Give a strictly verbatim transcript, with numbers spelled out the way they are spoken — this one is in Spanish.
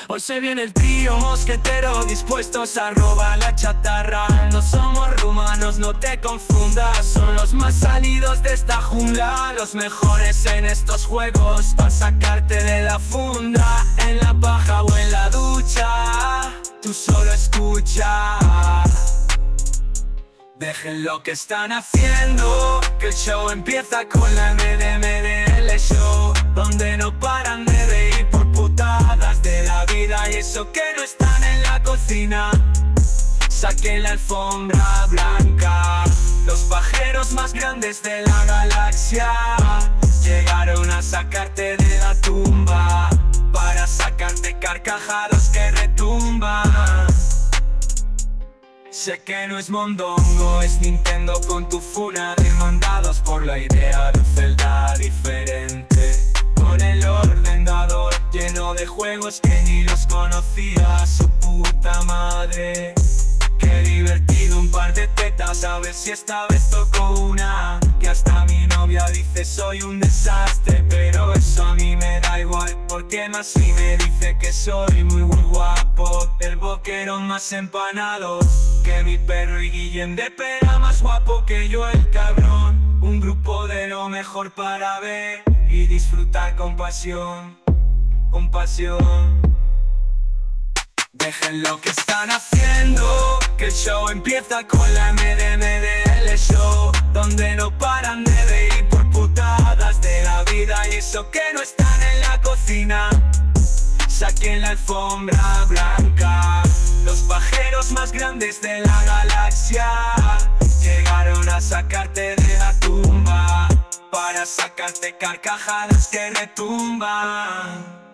Hoy se viene el trío mosquetero, dispuestos a robar la chatarra. No somos rumanos, no te confundas, son los más salidos de esta jungla, los mejores en estos juegos, para sacarte de la funda. En la paja o en la ducha, tú solo escucha. Dejen lo que están haciendo, que el show empieza con la M D M D L Show, donde no paran de reír por putadas de la vida y eso que no están en la cocina. Saquen la alfombra blanca, los pajeros más grandes de la galaxia llegaron a sacarte de la tumba, para sacarte carcajadas que retumban. Sé que no es mondongo, es Nintendo con tu funa, demandados por la idea de un Zelda diferente, con el ordenador lleno de juegos que ni los conocía su puta madre. Qué divertido, un par de tetas, a ver si esta vez tocó una, que hasta mi novia dice soy un desastre, pero eso a mí me da igual, porque más si me dice que soy muy muy guapo. El boquero más empanado que mi perro y Guillem de pera más guapo que yo el cabrón. Un grupo de lo mejor para ver y disfrutar con pasión, con pasión. Dejen lo que están haciendo, que el show empieza con la M D M D L Show, donde no paran de reír por putadas de la vida y eso que no están en la cocina. Saquen la alfombra blanca, los pajeros más grandes de la galaxia llegaron a sacarte de la tumba, para sacarte carcajadas que retumban.